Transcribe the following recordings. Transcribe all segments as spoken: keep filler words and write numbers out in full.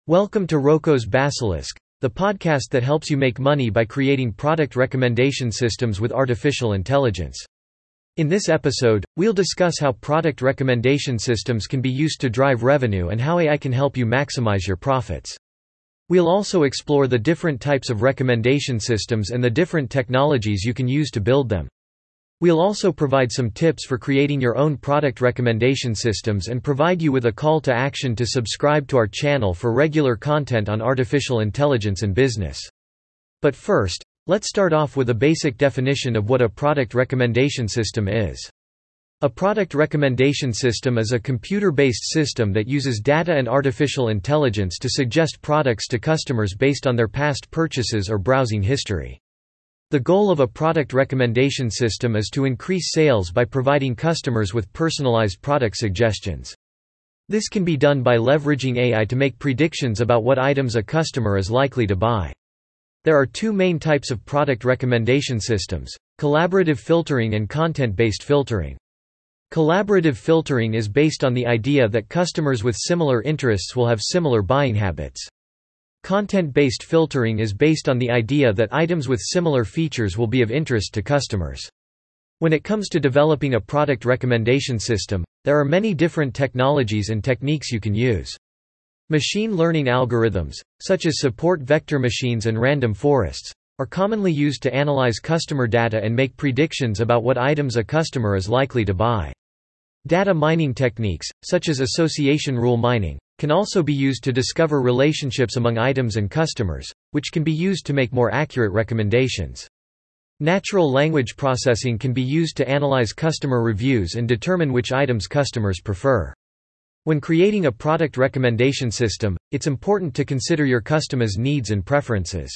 Welcome to Roko's Basilisk, the podcast that helps you make money by creating product recommendation systems with artificial intelligence. In this episode, we'll discuss how product recommendation systems can be used to drive revenue and how A I can help you maximize your profits. We'll also explore the different types of recommendation systems and the different technologies you can use to build them. We'll also provide some tips for creating your own product recommendation systems and provide you with a call to action to subscribe to our channel for regular content on artificial intelligence and business. But first, let's start off with a basic definition of what a product recommendation system is. A product recommendation system is a computer-based system that uses data and artificial intelligence to suggest products to customers based on their past purchases or browsing history. The goal of a product recommendation system is to increase sales by providing customers with personalized product suggestions. This can be done by leveraging A I to make predictions about what items a customer is likely to buy. There are two main types of product recommendation systems: collaborative filtering and content-based filtering. Collaborative filtering is based on the idea that customers with similar interests will have similar buying habits. Content-based filtering is based on the idea that items with similar features will be of interest to customers. When it comes to developing a product recommendation system, there are many different technologies and techniques you can use. Machine learning algorithms, such as support vector machines and random forests, are commonly used to analyze customer data and make predictions about what items a customer is likely to buy. Data mining techniques, such as association rule mining, can also be used to discover relationships among items and customers, which can be used to make more accurate recommendations. Natural language processing can be used to analyze customer reviews and determine which items customers prefer. When creating a product recommendation system, it's important to consider your customers' needs and preferences.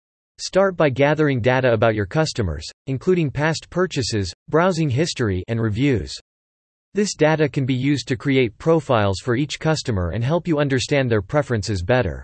Start by gathering data about your customers, including past purchases, browsing history, and reviews. This data can be used to create profiles for each customer and help you understand their preferences better.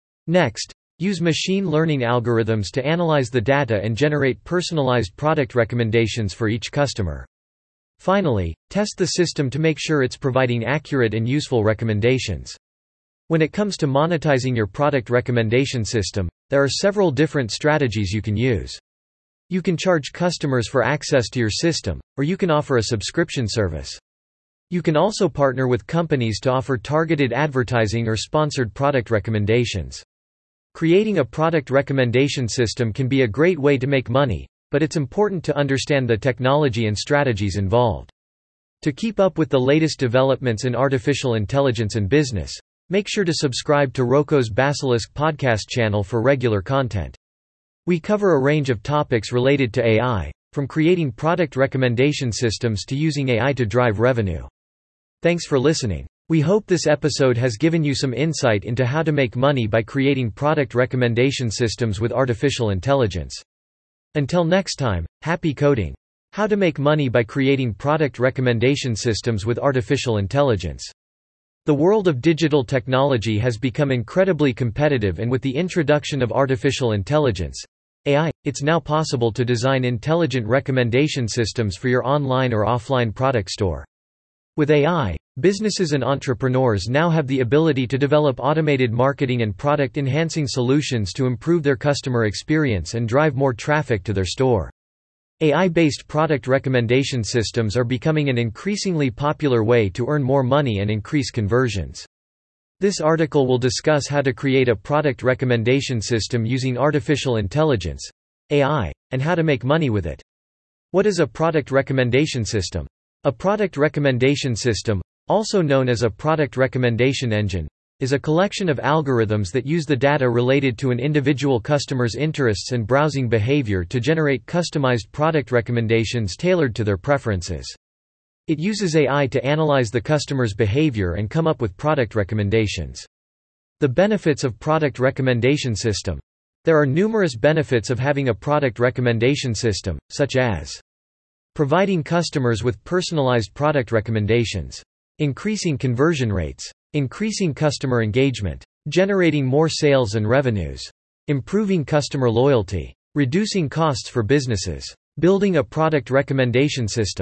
Next, use machine learning algorithms to analyze the data and generate personalized product recommendations for each customer. Finally, test the system to make sure it's providing accurate and useful recommendations. When it comes to monetizing your product recommendation system, there are several different strategies you can use. You can charge customers for access to your system, or you can offer a subscription service. You can also partner with companies to offer targeted advertising or sponsored product recommendations. Creating a product recommendation system can be a great way to make money, but it's important to understand the technology and strategies involved. To keep up with the latest developments in artificial intelligence and business, make sure to subscribe to Roko's Basilisk podcast channel for regular content. We cover a range of topics related to A I, from creating product recommendation systems to using A I to drive revenue. Thanks for listening. We hope this episode has given you some insight into how to make money by creating product recommendation systems with artificial intelligence. Until next time, happy coding! How to make money by creating product recommendation systems with artificial intelligence. The world of digital technology has become incredibly competitive, and with the introduction of artificial intelligence, A I, it's now possible to design intelligent recommendation systems for your online or offline product store. With A I, businesses and entrepreneurs now have the ability to develop automated marketing and product-enhancing solutions to improve their customer experience and drive more traffic to their store. A I-based product recommendation systems are becoming an increasingly popular way to earn more money and increase conversions. This article will discuss how to create a product recommendation system using artificial intelligence, A I, and how to make money with it. What is a product recommendation system? A product recommendation system, also known as a product recommendation engine, is a collection of algorithms that use the data related to an individual customer's interests and browsing behavior to generate customized product recommendations tailored to their preferences. It uses A I to analyze the customer's behavior and come up with product recommendations. The benefits of product recommendation system. There are numerous benefits of having a product recommendation system, such as providing customers with personalized product recommendations, increasing conversion rates, increasing customer engagement, generating more sales and revenues, improving customer loyalty, reducing costs for businesses, building a product recommendation system.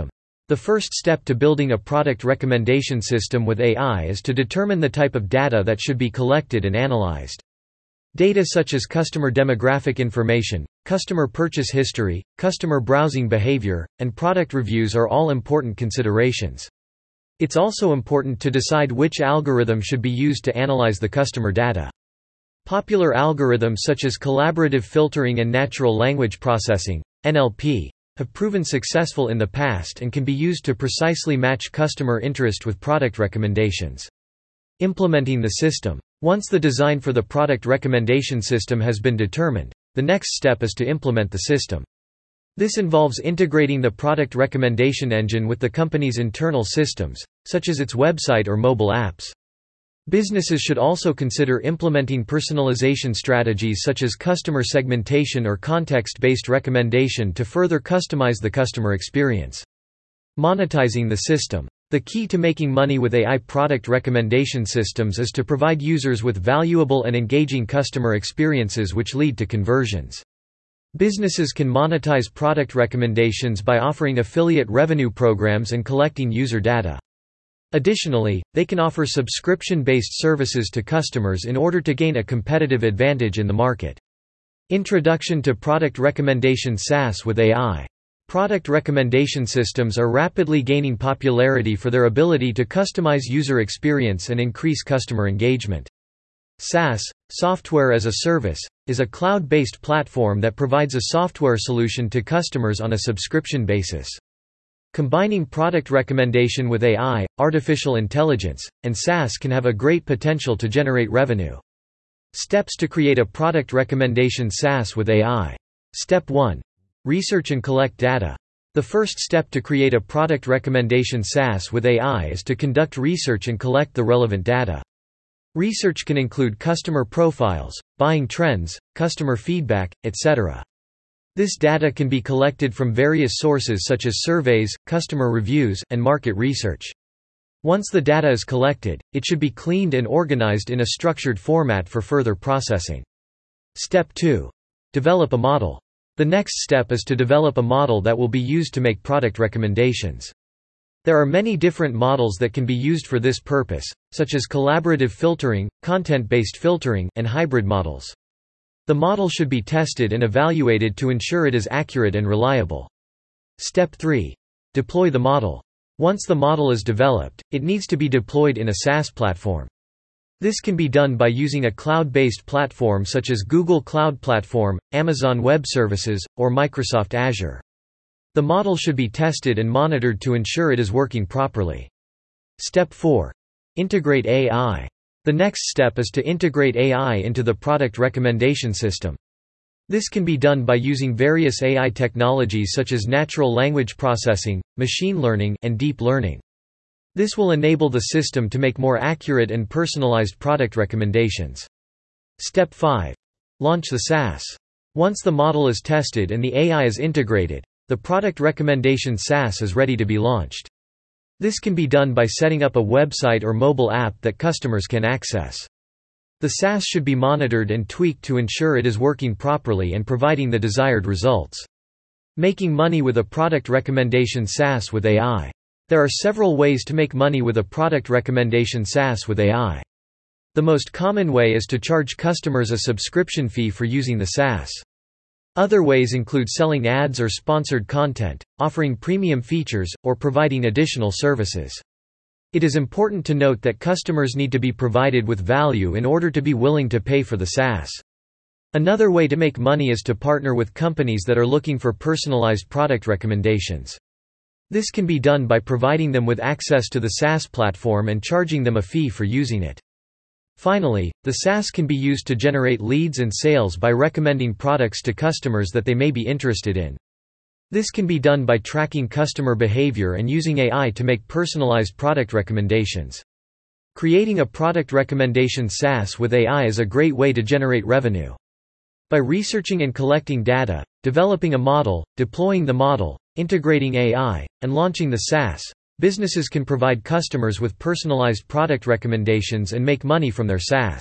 The first step to building a product recommendation system with A I is to determine the type of data that should be collected and analyzed. Data such as customer demographic information, customer purchase history, customer browsing behavior, and product reviews are all important considerations. It's also important to decide which algorithm should be used to analyze the customer data. Popular algorithms such as collaborative filtering and natural language processing, N L P, have proven successful in the past and can be used to precisely match customer interest with product recommendations. Implementing the system. Once the design for the product recommendation system has been determined, the next step is to implement the system. This involves integrating the product recommendation engine with the company's internal systems, such as its website or mobile apps. Businesses should also consider implementing personalization strategies such as customer segmentation or context-based recommendation to further customize the customer experience. Monetizing the system. The key to making money with A I product recommendation systems is to provide users with valuable and engaging customer experiences which lead to conversions. Businesses can monetize product recommendations by offering affiliate revenue programs and collecting user data. Additionally, they can offer subscription-based services to customers in order to gain a competitive advantage in the market. Introduction to product recommendation SaaS with A I. Product recommendation systems are rapidly gaining popularity for their ability to customize user experience and increase customer engagement. SaaS, software as a service, is a cloud-based platform that provides a software solution to customers on a subscription basis. Combining product recommendation with A I, artificial intelligence, and SaaS can have a great potential to generate revenue. Steps to create a product recommendation SaaS with A I. Step one. Research and collect data. The first step to create a product recommendation SaaS with A I is to conduct research and collect the relevant data. Research can include customer profiles, buying trends, customer feedback, et cetera. This data can be collected from various sources such as surveys, customer reviews, and market research. Once the data is collected, it should be cleaned and organized in a structured format for further processing. Step two. Develop a model. The next step is to develop a model that will be used to make product recommendations. There are many different models that can be used for this purpose, such as collaborative filtering, content-based filtering, and hybrid models. The model should be tested and evaluated to ensure it is accurate and reliable. Step three. Deploy the model. Once the model is developed, it needs to be deployed in a SaaS platform. This can be done by using a cloud-based platform such as Google Cloud Platform, Amazon Web Services, or Microsoft Azure. The model should be tested and monitored to ensure it is working properly. Step four. Integrate A I. The next step is to integrate A I into the product recommendation system. This can be done by using various A I technologies such as natural language processing, machine learning, and deep learning. This will enable the system to make more accurate and personalized product recommendations. Step five. Launch the SaaS. Once the model is tested and the A I is integrated, the product recommendation SaaS is ready to be launched. This can be done by setting up a website or mobile app that customers can access. The SaaS should be monitored and tweaked to ensure it is working properly and providing the desired results. Making money with a product recommendation SaaS with A I. There are several ways to make money with a product recommendation SaaS with A I. The most common way is to charge customers a subscription fee for using the SaaS. Other ways include selling ads or sponsored content, offering premium features, or providing additional services. It is important to note that customers need to be provided with value in order to be willing to pay for the SaaS. Another way to make money is to partner with companies that are looking for personalized product recommendations. This can be done by providing them with access to the SaaS platform and charging them a fee for using it. Finally, the SaaS can be used to generate leads and sales by recommending products to customers that they may be interested in. This can be done by tracking customer behavior and using A I to make personalized product recommendations. Creating a product recommendation SaaS with A I is a great way to generate revenue. By researching and collecting data, developing a model, deploying the model, integrating A I, and launching the SaaS, businesses can provide customers with personalized product recommendations and make money from their SaaS.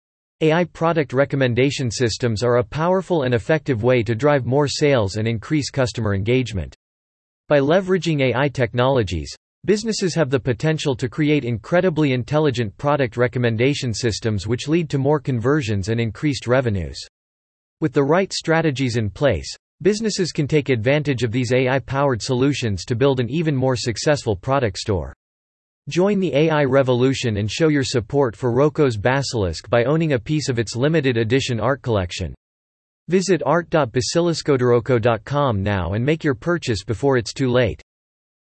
A I product recommendation systems are a powerful and effective way to drive more sales and increase customer engagement. By leveraging A I technologies, businesses have the potential to create incredibly intelligent product recommendation systems which lead to more conversions and increased revenues. With the right strategies in place, businesses can take advantage of these A I-powered solutions to build an even more successful product store. Join the A I revolution and show your support for Roko's Basilisk by owning a piece of its limited edition art collection. Visit art dot basiliskodoroko dot com now and make your purchase before it's too late.